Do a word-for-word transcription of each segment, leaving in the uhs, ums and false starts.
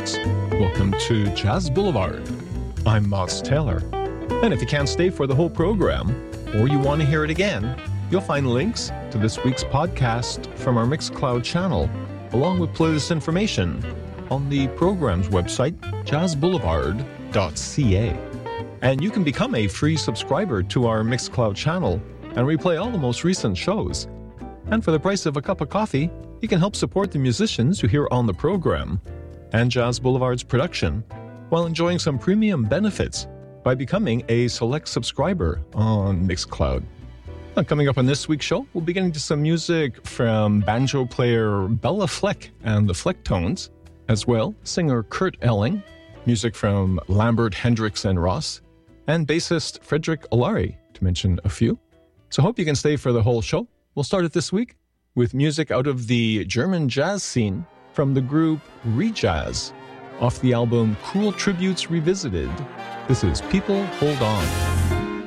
folks. Welcome to Jazz Boulevard. I'm Moss Taylor. And if you can't stay for the whole program, or you want to hear it again, you'll find links to this week's podcast from our Mixcloud channel, along with playlist information on the program's website, jazz boulevard dot c a. And you can become a free subscriber to our Mixcloud channel and replay all the most recent shows. And for the price of a cup of coffee, you can help support the musicians you hear on the program and Jazz Boulevard's production while enjoying some premium benefits by becoming a select subscriber on Mixcloud. Now, coming up on this week's show, we'll be getting to some music from banjo player Bella Fleck and the Flecktones, as well singer Kurt Elling, music from Lambert, Hendricks and Ross, and bassist Frederick Olari, to mention a few. So hope you can stay for the whole show. We'll start it this week with music out of the German jazz scene from the group Rejazz, off the album Cool Tributes Revisited. This is People Hold On.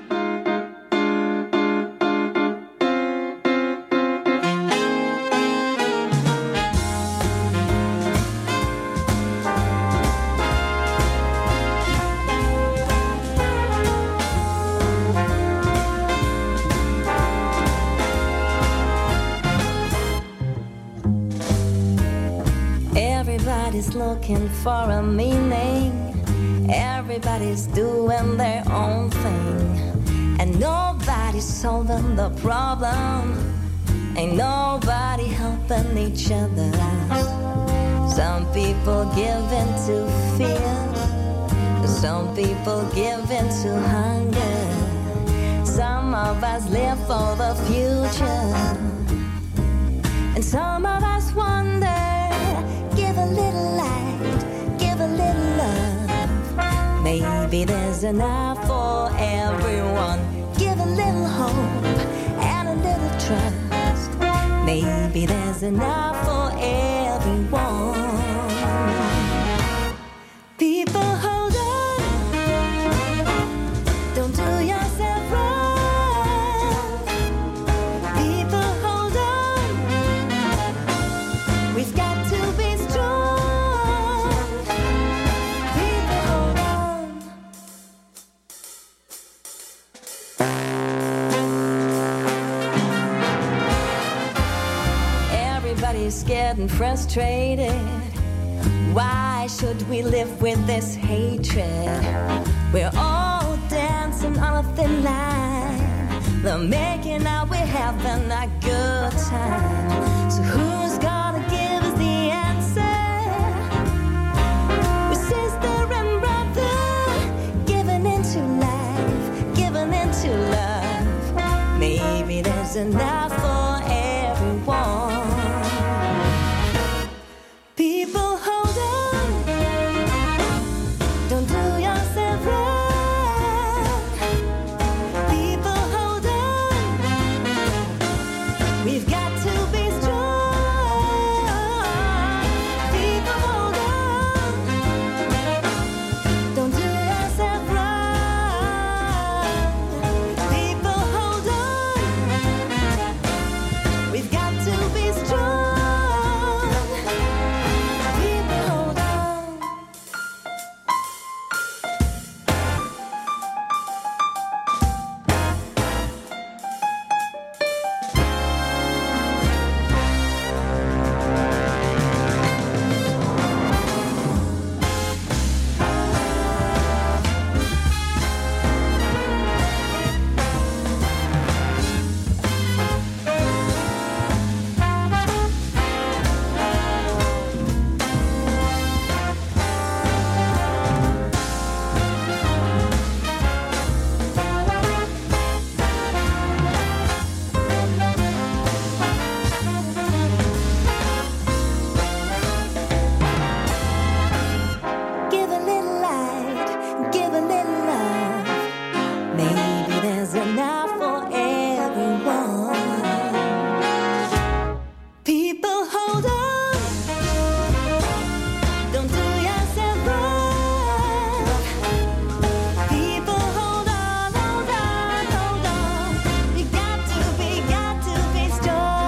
Everybody's looking for a meaning. Everybody's doing their own thing. And nobody's solving the problem. Ain't nobody helping each other out. Some people give in to fear. Some people give in to hunger. Some of us live for the future. And some of us wonder. Give a little light, give a little love. Maybe there's enough for everyone. Give a little hope and a little trust. Maybe there's enough for everyone. People hold on. Don't do yourself wrong. People hold on. We've got to be scared and frustrated. Why should we live with this hatred? We're all dancing on a thin line. They're making out we're having a good time. So who's gonna give us the answer? We're sister and brother, giving into life, giving into love. Maybe there's enough for everyone. People hold on. Don't do yourself wrong. People hold on. We've got to be strong. People hold on. Don't do yourself wrong. People hold on. We've got to be strong.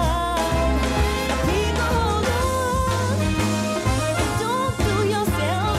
Yourself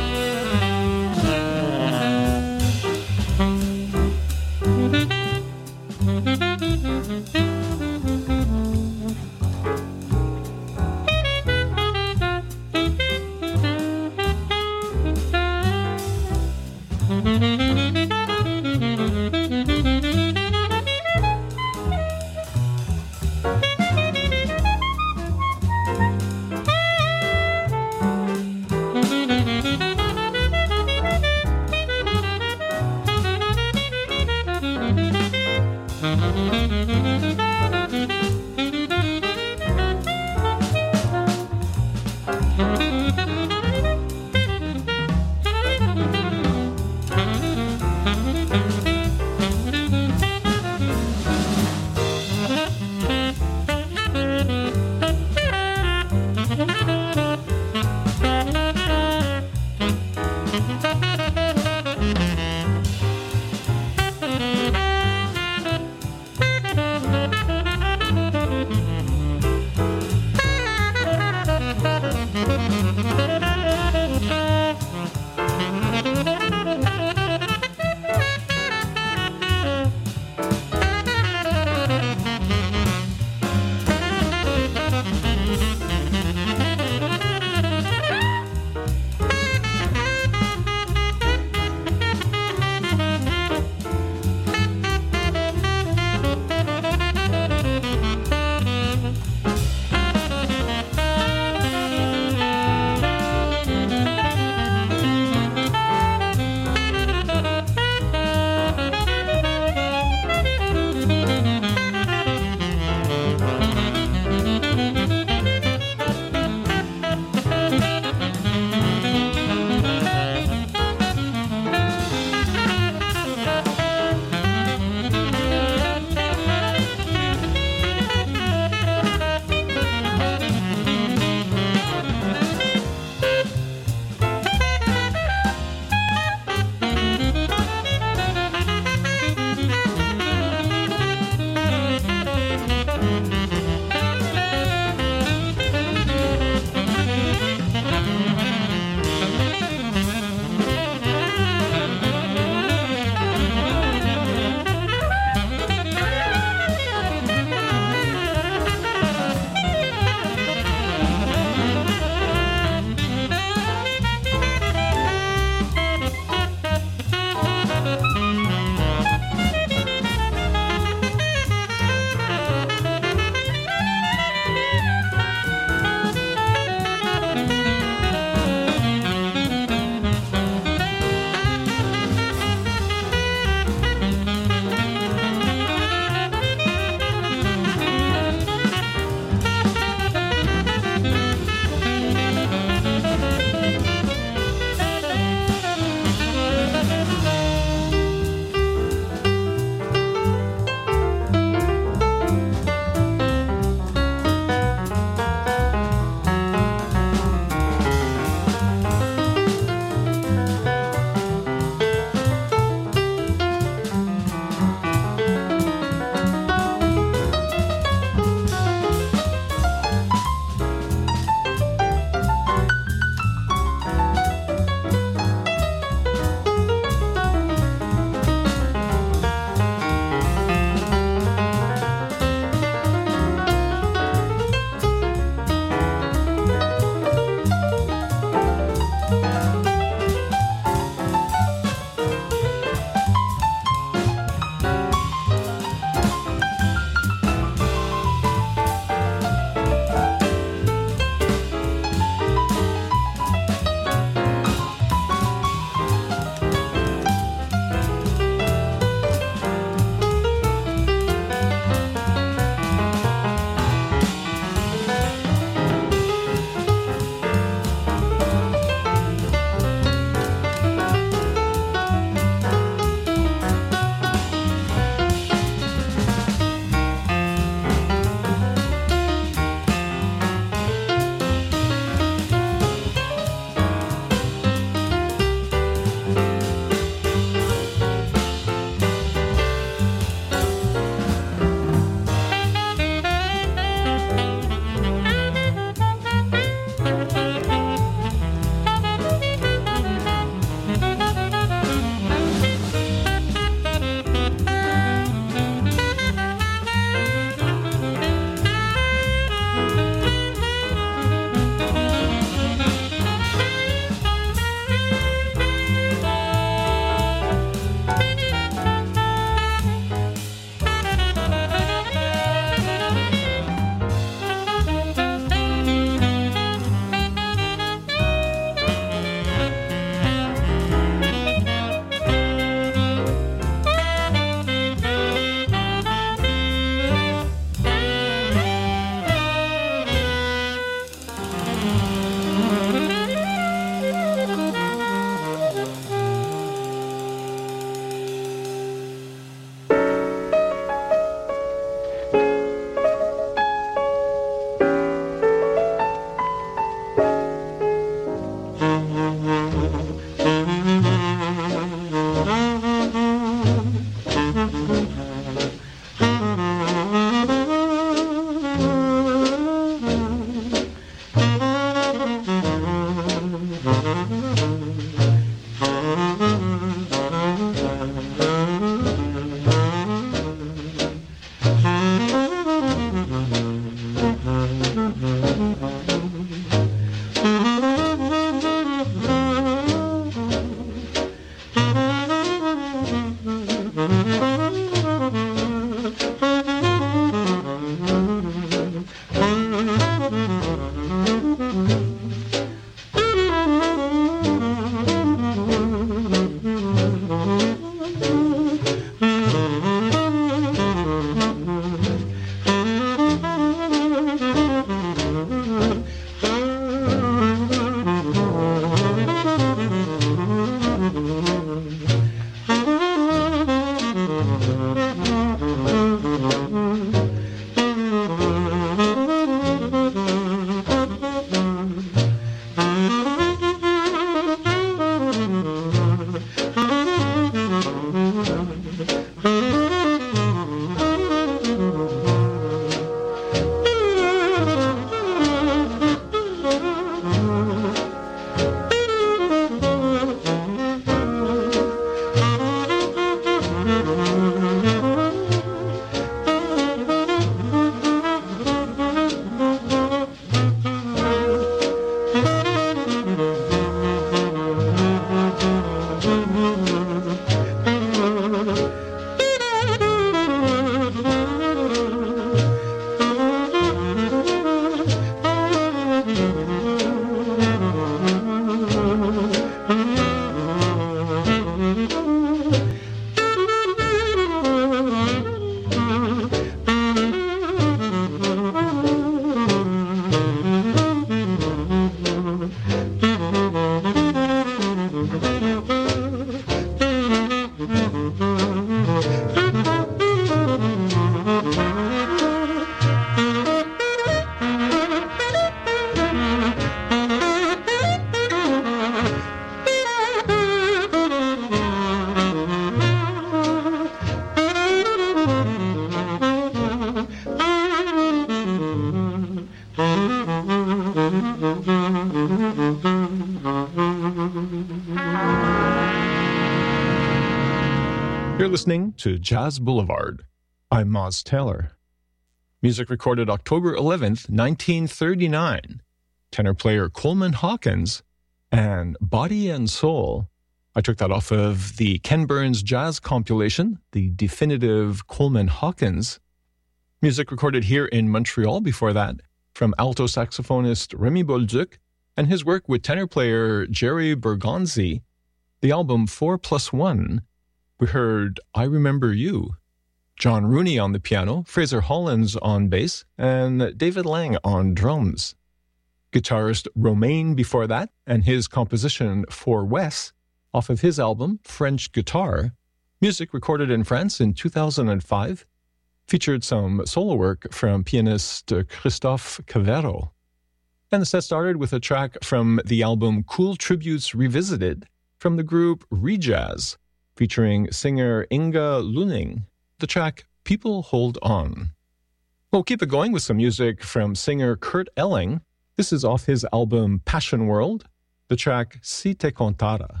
You're listening to Jazz Boulevard. I'm Moz Taylor. Music recorded October eleventh, nineteen thirty-nine. Tenor player Coleman Hawkins and Body and Soul. I took that off of the Ken Burns Jazz compilation, the definitive Coleman Hawkins. Music recorded here in Montreal before that from alto saxophonist Remy Bolduc and his work with tenor player Jerry Bergonzi. The album four plus one. We heard I Remember You, John Rooney on the piano, Fraser Hollins on bass, and David Lang on drums. Guitarist Romain before that, and his composition For Wes, off of his album French Guitar. Music recorded in France in two thousand five, featured some solo work from pianist Christophe Cavero. And the set started with a track from the album Cool Tributes Revisited from the group Rejazz, featuring singer Inga Luning, the track People Hold On. We'll keep it going with some music from singer Kurt Elling. This is off his album Passion World, the track Si Te Contara.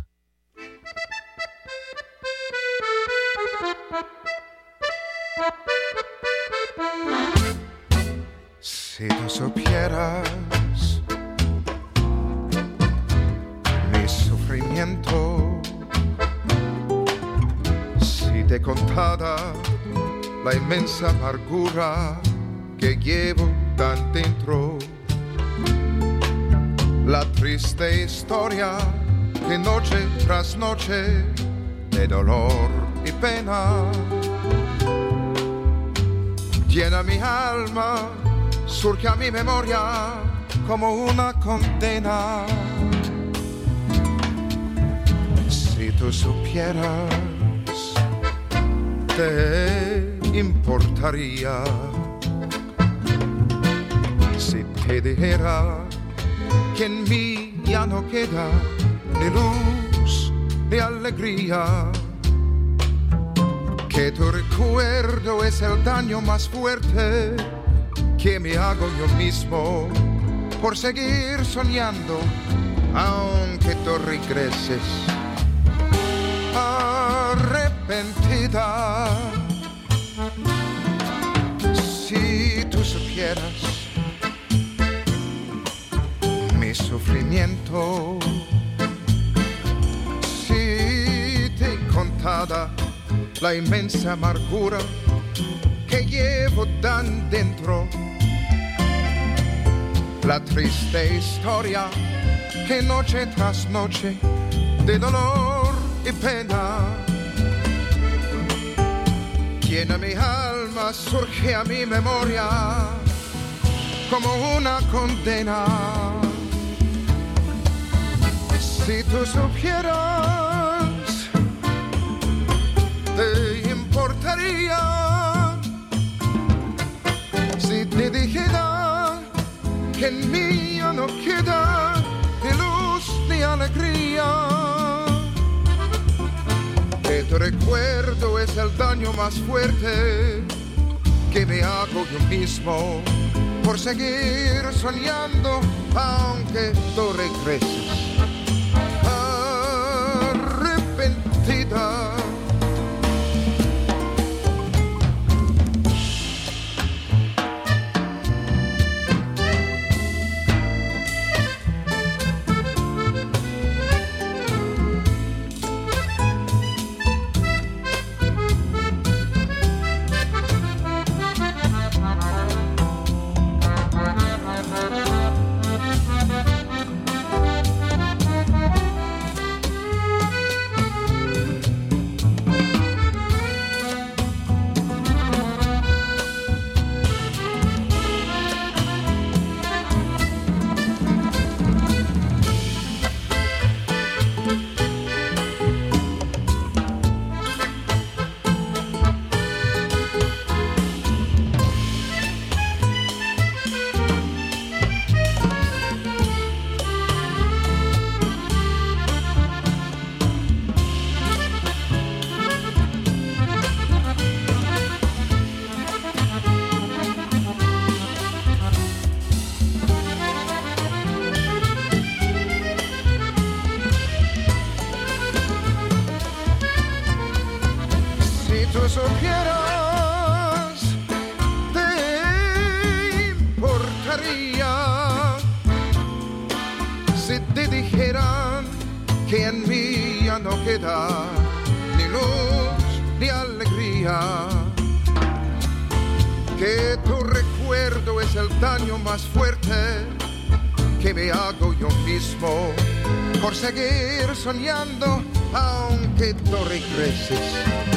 Si tú supieras mi sufrimiento, si te contara la inmensa amargura que llevo tan dentro, la triste historia que noche tras noche de dolor y pena llena mi alma, surge a mi memoria como una condena. Si tú supieras, te importaría si te dijera que en mí ya no queda ni luz ni alegría, que tu recuerdo es el daño más fuerte que me hago yo mismo por seguir soñando, aunque tú regreses arrepentida. Si tú supieras mi sufrimiento, si te contara la inmensa amargura que llevo tan dentro, la triste historia que noche tras noche de dolor y pena llena mi alma, surge a mi memoria como una condena. Si tú supieras, te importaría si te dijera que en mí ya no queda ni luz ni alegría, que tu recuerdo es el daño más fuerte que me hago yo mismo por seguir soñando, aunque tú regreses arrepentida. que en mí ya no queda ni luz ni alegría, que tu recuerdo es el daño más fuerte que me hago yo mismo por seguir soñando aunque tú regreses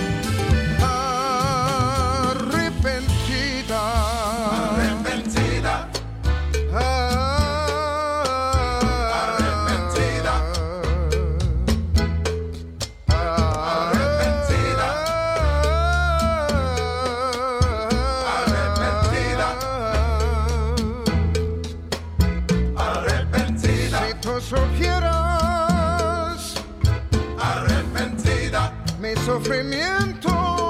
arrepentida, arrepentida, arrepentida, arrepentida, arrepentida, arrepentida. Si tú supieras Arrepentida, mi sufrimiento,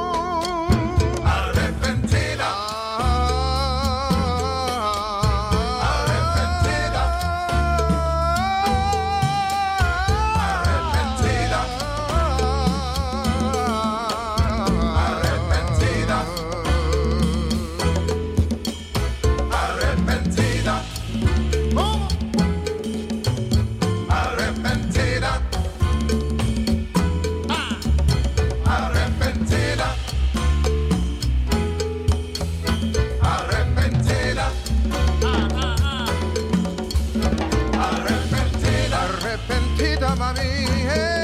arrepentida, arrepentida, arrepentida, arrepentida, arrepentida, ¿cómo? arrepentida. Arrepentida, arrepentida, arrepentida, Arrepentida, mami, eh.